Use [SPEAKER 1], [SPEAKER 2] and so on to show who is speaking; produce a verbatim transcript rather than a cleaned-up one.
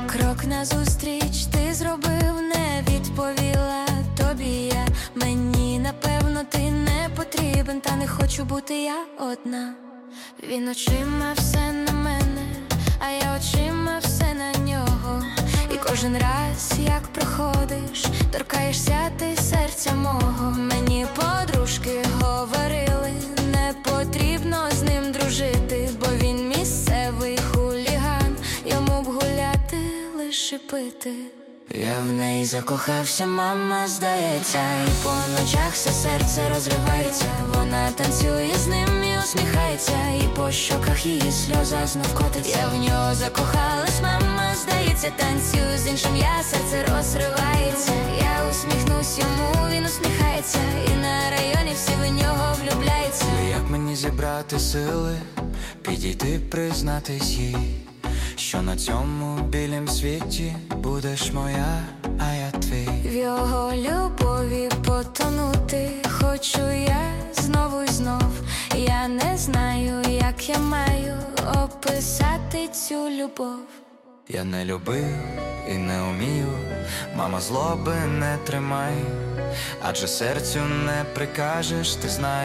[SPEAKER 1] Крок назустріч ти зробив, не відповіла тобі я. Мені напевно ти не потрібен, та не хочу бути я одна. Він очима все на мене, а я очима все на нього. І кожен раз, як проходиш, торкаєшся ти серця мого. Мені подружки говорили, не потрібно з ним дружити, бо він місцевий хуліган, йому б гуляти, лише пити. Я в неї закохався, мама, здається, і по ночах все серце розривається. Вона танцює з ним і усміхається, і по щоках її сльоза знов котиться. Я в нього закохалась, мама, здається, танцюю з іншим, я, серце розривається. Я усміхнусь йому, він усміхається, і на районі всі в нього влюбляються.
[SPEAKER 2] Як мені зібрати сили, підійти, признатись їй, що на цьому білім світі будеш моя, а я твій.
[SPEAKER 1] В його любові потонути хочу я знову і знов. Я не знаю, як я маю описати цю любов.
[SPEAKER 2] Я не любив і не умію, мама, злоби не тримай, адже серцю не прикажеш, ти знаєш.